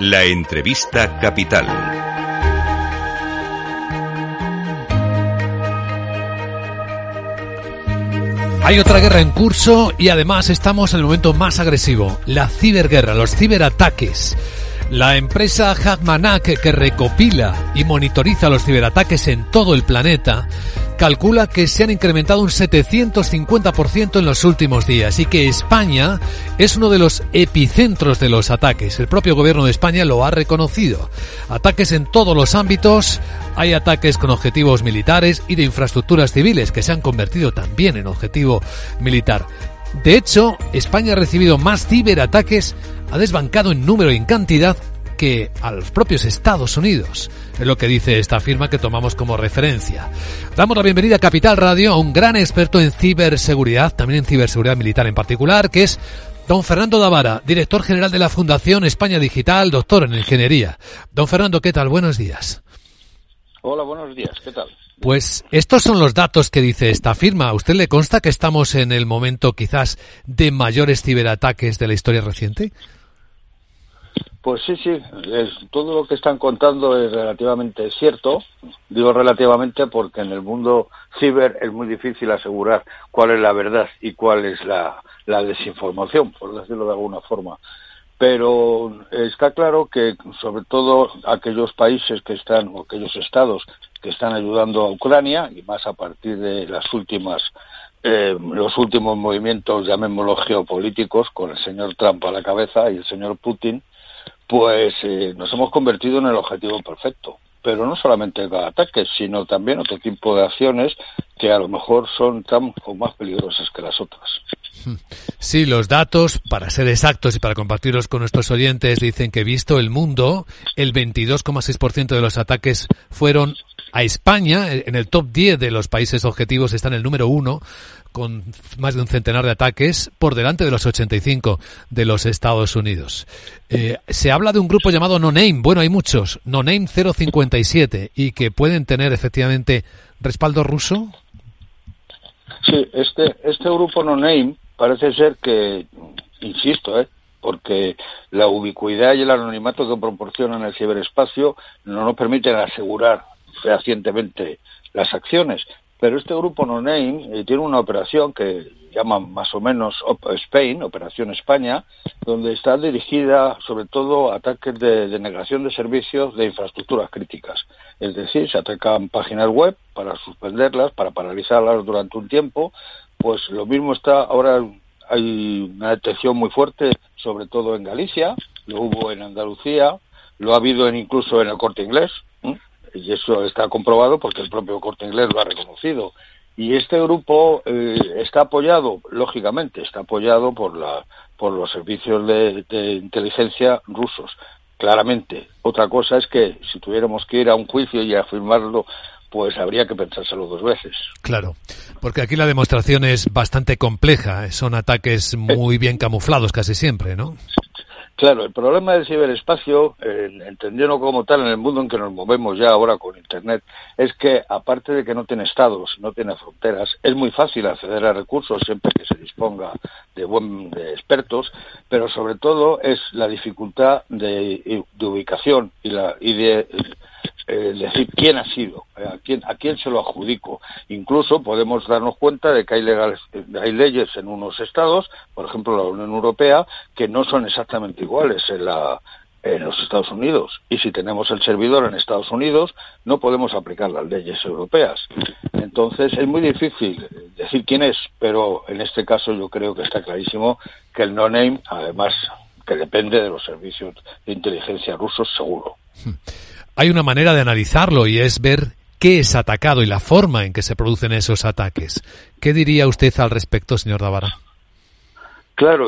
La entrevista capital. Hay otra guerra en curso y además estamos en el momento más agresivo, la ciberguerra, los ciberataques. La empresa Hackmanac, que recopila y monitoriza los ciberataques en todo el planeta, calcula que se han incrementado un 750% en los últimos días y que España es uno de los epicentros de los ataques. El propio gobierno de España lo ha reconocido. Ataques en todos los ámbitos, hay ataques con objetivos militares y de infraestructuras civiles que se han convertido también en objetivo militar. De hecho, España ha recibido más ciberataques, ha desbancado en número y en cantidad que a los propios Estados Unidos. Es lo que dice esta firma que tomamos como referencia. Damos la bienvenida a Capital Radio a un gran experto en ciberseguridad, también en ciberseguridad militar en particular, que es don Fernando Davara, director general de la Fundación España Digital, doctor en ingeniería. Don Fernando, ¿qué tal? Buenos días. Hola, buenos días. ¿Qué tal? Pues estos son los datos que dice esta firma. ¿A usted le consta que estamos en el momento quizás de mayores ciberataques de la historia reciente? Pues sí, todo lo que están contando es relativamente cierto. Digo relativamente porque en el mundo ciber es muy difícil asegurar cuál es la verdad y cuál es la desinformación, por decirlo de alguna forma. Pero está claro que sobre todo aquellos países que están, o aquellos estados que están ayudando a Ucrania, y más a partir de los últimos movimientos, llamémoslo geopolíticos, con el señor Trump a la cabeza y el señor Putin, pues nos hemos convertido en el objetivo perfecto. Pero no solamente ataques, sino también otro tipo de acciones que a lo mejor son tan o más peligrosas que las otras. Sí, los datos, para ser exactos y para compartirlos con nuestros oyentes, dicen que visto el mundo, el 22,6% de los ataques fueron a España. En el top 10 de los países objetivos está en el número 1, con más de un centenar de ataques, por delante de los 85 de los Estados Unidos. Se habla de un grupo llamado No Name. Bueno, hay muchos. No Name 057, y que pueden tener efectivamente respaldo ruso. Sí, este grupo No Name parece ser que, insisto, porque la ubicuidad y el anonimato que proporcionan el ciberespacio no nos permiten asegurar fehacientemente las acciones. Pero este grupo No Name tiene una operación que llaman más o menos Spain, Operación España, donde está dirigida sobre todo a ataques de denegación de servicios de infraestructuras críticas. Es decir, se atacan páginas web para suspenderlas, para paralizarlas durante un tiempo. Pues lo mismo ahora hay una detección muy fuerte, sobre todo en Galicia, lo hubo en Andalucía, lo ha habido incluso en el Corte Inglés, y eso está comprobado porque el propio Corte Inglés lo ha reconocido. Y este grupo está apoyado, lógicamente, por los servicios de inteligencia rusos, claramente. Otra cosa es que si tuviéramos que ir a un juicio y a firmarlo, pues habría que pensárselo dos veces. Claro, porque aquí la demostración es bastante compleja, son ataques muy bien camuflados casi siempre, ¿no? Claro, el problema del ciberespacio, entendiendo como tal en el mundo en que nos movemos ya ahora con Internet, es que aparte de que no tiene estados, no tiene fronteras, es muy fácil acceder a recursos siempre que se disponga de expertos, pero sobre todo es la dificultad de ubicación y de decir quién ha sido, a quién se lo adjudico. Incluso podemos darnos cuenta de que hay leyes en unos estados, por ejemplo la Unión Europea, que no son exactamente iguales en los Estados Unidos. Y si tenemos el servidor en Estados Unidos, no podemos aplicar las leyes europeas. Entonces es muy difícil decir quién es, pero en este caso yo creo que está clarísimo que el No Name, además que depende de los servicios de inteligencia rusos, seguro. Hay una manera de analizarlo y es ver qué es atacado y la forma en que se producen esos ataques. ¿Qué diría usted al respecto, señor Davara? Claro,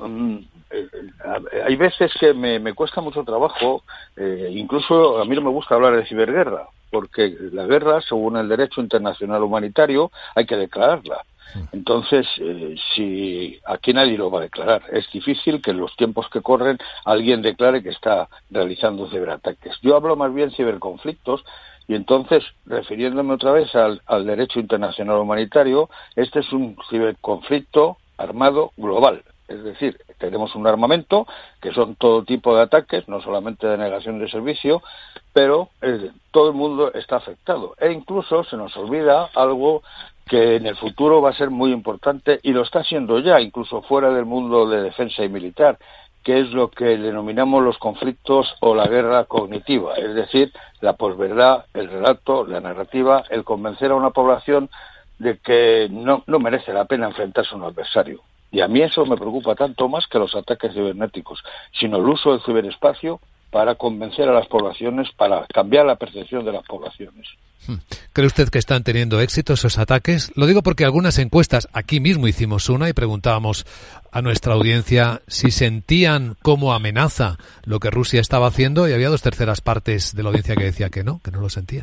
hay veces que me cuesta mucho trabajo, incluso a mí no me gusta hablar de ciberguerra, porque la guerra, según el derecho internacional humanitario, hay que declararla. Entonces, si aquí nadie lo va a declarar, es difícil que en los tiempos que corren alguien declare que está realizando ciberataques. Yo hablo más bien ciberconflictos y entonces, refiriéndome otra vez al derecho internacional humanitario, este es un ciberconflicto armado global. Es decir, tenemos un armamento que son todo tipo de ataques, no solamente de negación de servicio, pero todo el mundo está afectado. E incluso se nos olvida algo que en el futuro va a ser muy importante, y lo está siendo ya, incluso fuera del mundo de defensa y militar, que es lo que denominamos los conflictos o la guerra cognitiva, es decir, la posverdad, el relato, la narrativa, el convencer a una población de que no merece la pena enfrentarse a un adversario. Y a mí eso me preocupa tanto más que los ataques cibernéticos, sino el uso del ciberespacio para convencer a las poblaciones, para cambiar la percepción de las poblaciones. ¿Cree usted que están teniendo éxito esos ataques? Lo digo porque algunas encuestas, aquí mismo hicimos una y preguntábamos a nuestra audiencia si sentían como amenaza lo que Rusia estaba haciendo, y había 2/3 partes de la audiencia que decía que no lo sentían.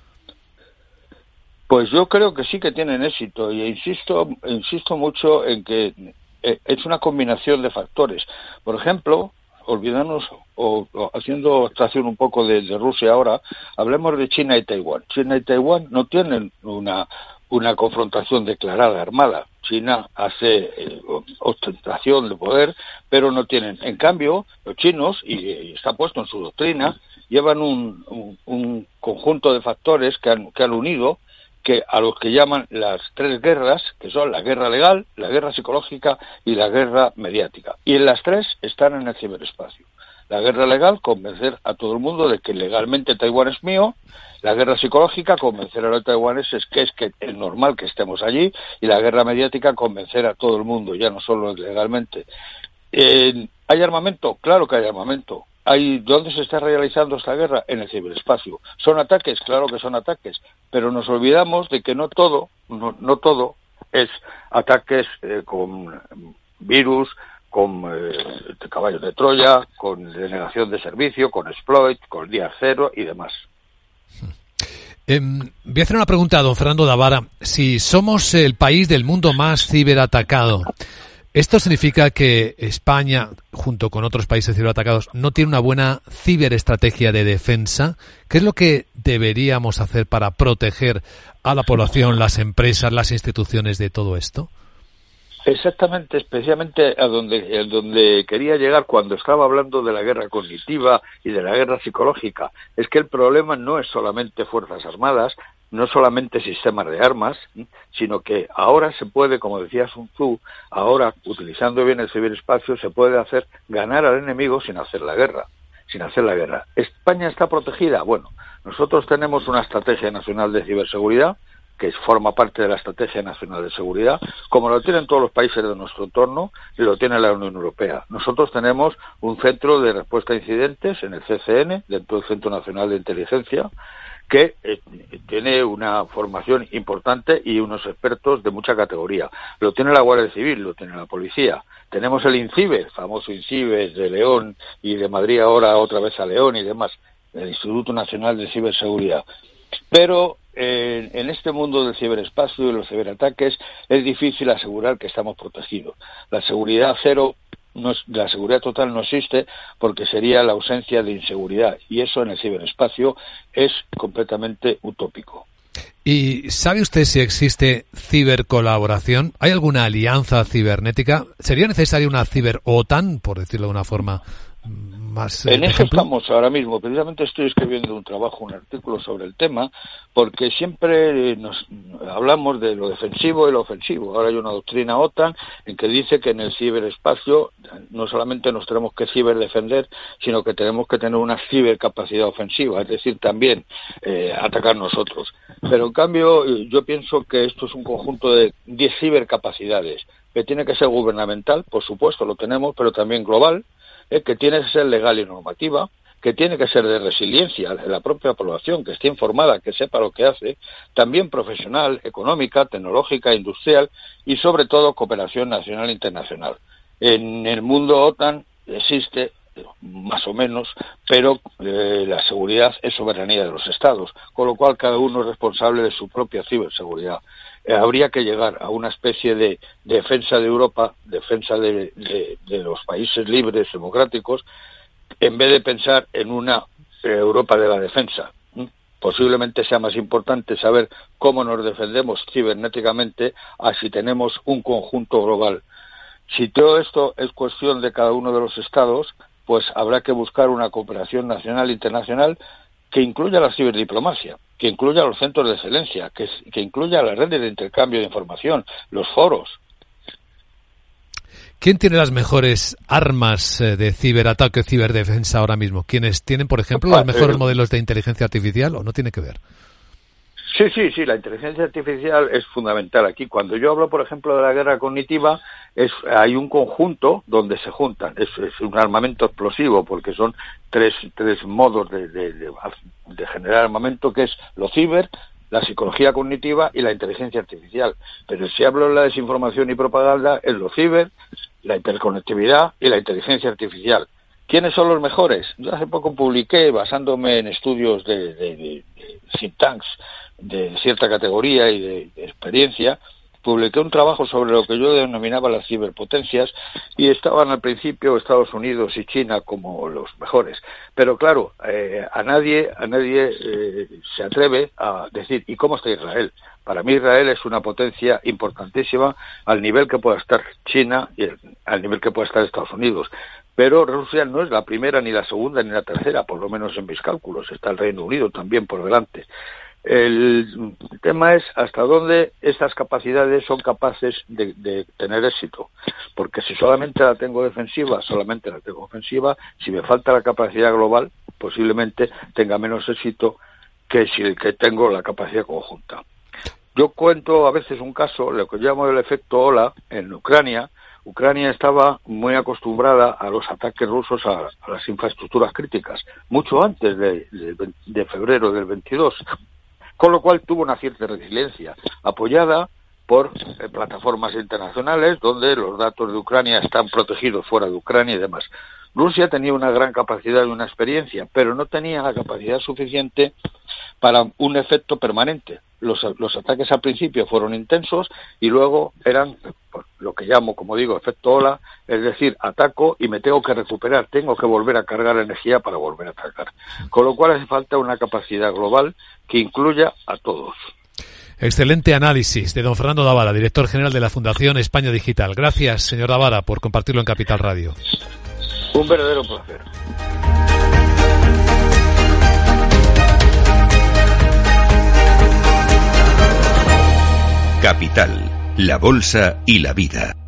Pues yo creo que sí que tienen éxito, y insisto mucho en que es una combinación de factores. Por ejemplo, olvidarnos o haciendo abstracción un poco de Rusia ahora, hablemos de China y Taiwán. China y Taiwán no tienen una confrontación declarada armada. China hace ostentación de poder, pero no tienen. En cambio, los chinos, y está puesto en su doctrina, llevan un conjunto de factores que han unido, que a los que llaman las 3 guerras, que son la guerra legal, la guerra psicológica y la guerra mediática. Y en las 3 están en el ciberespacio. La guerra legal, convencer a todo el mundo de que legalmente Taiwán es mío. La guerra psicológica, convencer a los taiwaneses que es normal que estemos allí. Y la guerra mediática, convencer a todo el mundo, ya no solo legalmente. ¿Hay armamento? Claro que hay armamento. ¿Dónde se está realizando esta guerra? En el ciberespacio. ¿Son ataques? Claro que son ataques, pero nos olvidamos de que no todo es ataques con virus, con caballos de Troya, con denegación de servicio, con exploit, con día cero y demás. Voy a hacer una pregunta a don Fernando Davara. Si somos el país del mundo más ciberatacado, ¿esto significa que España, junto con otros países ciberatacados, no tiene una buena ciberestrategia de defensa? ¿Qué es lo que deberíamos hacer para proteger a la población, las empresas, las instituciones de todo esto? Exactamente, especialmente a donde quería llegar cuando estaba hablando de la guerra cognitiva y de la guerra psicológica. Es que el problema no es solamente Fuerzas Armadas, no solamente sistemas de armas, sino que ahora se puede, como decía Sun Tzu, ahora, utilizando bien el ciberespacio, se puede hacer ganar al enemigo sin hacer la guerra. ¿España está protegida? Bueno, nosotros tenemos una estrategia nacional de ciberseguridad, que forma parte de la Estrategia Nacional de Seguridad, como lo tienen todos los países de nuestro entorno y lo tiene la Unión Europea. Nosotros tenemos un centro de respuesta a incidentes en el CCN, dentro del Centro Nacional de Inteligencia, que tiene una formación importante y unos expertos de mucha categoría. Lo tiene la Guardia Civil, lo tiene la Policía. Tenemos el INCIBE, el famoso INCIBE de León y de Madrid ahora otra vez a León y demás, el Instituto Nacional de Ciberseguridad. Pero en este mundo del ciberespacio y los ciberataques es difícil asegurar que estamos protegidos. La seguridad la seguridad total no existe porque sería la ausencia de inseguridad, y eso en el ciberespacio es completamente utópico. ¿Y sabe usted si existe cibercolaboración? ¿Hay alguna alianza cibernética? ¿Sería necesaria una ciber-OTAN, por decirlo de una forma más en eso ejemplo? Estamos ahora mismo. Precisamente estoy escribiendo un artículo sobre el tema, porque siempre nos hablamos de lo defensivo y lo ofensivo. Ahora hay una doctrina OTAN en que dice que en el ciberespacio no solamente nos tenemos que ciberdefender, sino que tenemos que tener una cibercapacidad ofensiva, es decir, también atacar nosotros. Pero en cambio yo pienso que esto es un conjunto de 10 cibercapacidades, que tiene que ser gubernamental, por supuesto lo tenemos, pero también global, que tiene que ser legal y normativa, que tiene que ser de resiliencia de la propia población, que esté informada, que sepa lo que hace, también profesional, económica, tecnológica, industrial y sobre todo cooperación nacional e internacional. En el mundo OTAN existe más o menos, pero la seguridad es soberanía de los Estados, con lo cual cada uno es responsable de su propia ciberseguridad. Habría que llegar a una especie de defensa de Europa, defensa de los países libres, democráticos, en vez de pensar en una Europa de la defensa. Posiblemente sea más importante saber cómo nos defendemos cibernéticamente a si tenemos un conjunto global. Si todo esto es cuestión de cada uno de los estados, pues habrá que buscar una cooperación nacional e internacional que incluya la ciberdiplomacia, que incluya los centros de excelencia, que incluya las redes de intercambio de información, los foros. ¿Quién tiene las mejores armas de ciberataque o ciberdefensa ahora mismo? ¿Quiénes tienen, por ejemplo, los mejores modelos de inteligencia artificial o no tiene que ver? Sí, la inteligencia artificial es fundamental aquí. Cuando yo hablo, por ejemplo, de la guerra cognitiva, hay un conjunto donde se juntan. Es un armamento explosivo, porque son tres modos de generar armamento, que es lo ciber, la psicología cognitiva y la inteligencia artificial. Pero si hablo de la desinformación y propaganda, es lo ciber, la hiperconectividad y la inteligencia artificial. ¿Quiénes son los mejores? Yo hace poco publiqué, basándome en estudios de think tanks de cierta categoría y de experiencia, publiqué un trabajo sobre lo que yo denominaba las ciberpotencias, y estaban al principio Estados Unidos y China como los mejores. Pero claro, a nadie se atreve a decir, ¿y cómo está Israel? Para mí Israel es una potencia importantísima al nivel que pueda estar China y al nivel que pueda estar Estados Unidos. Pero Rusia no es la primera, ni la segunda, ni la tercera, por lo menos en mis cálculos. Está el Reino Unido también por delante. El tema es hasta dónde estas capacidades son capaces de tener éxito, porque si solamente la tengo defensiva, solamente la tengo ofensiva. Si me falta la capacidad global, posiblemente tenga menos éxito que si que tengo la capacidad conjunta. Yo cuento a veces un caso, lo que llamo el efecto ola, en Ucrania. Ucrania estaba muy acostumbrada a los ataques rusos a las infraestructuras críticas, mucho antes de febrero del 22. Con lo cual tuvo una cierta resiliencia, apoyada por plataformas internacionales donde los datos de Ucrania están protegidos fuera de Ucrania y demás. Rusia tenía una gran capacidad y una experiencia, pero no tenía la capacidad suficiente para un efecto permanente. Los ataques al principio fueron intensos y luego eran lo que llamo, como digo, efecto ola, es decir, ataco y me tengo que recuperar, tengo que volver a cargar energía para volver a atacar. Con lo cual hace falta una capacidad global que incluya a todos. Excelente análisis de don Fernando Davara, director general de la Fundación España Digital. Gracias, señor Davara, por compartirlo en Capital Radio. Un verdadero placer. Capital, la bolsa y la vida.